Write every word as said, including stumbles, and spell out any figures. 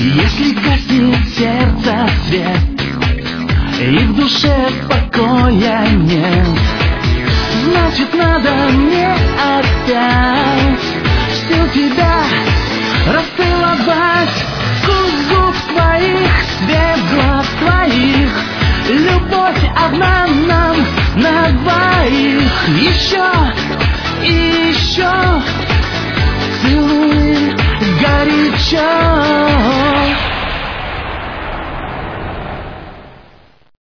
Если гаснет сердце свет и в душе покоя нет, значит надо мне опять всю тебя расцеловать. Вкус губ твоих, свет глаз твоих, любовь одна нам на двоих. Еще и еще целуй горячо.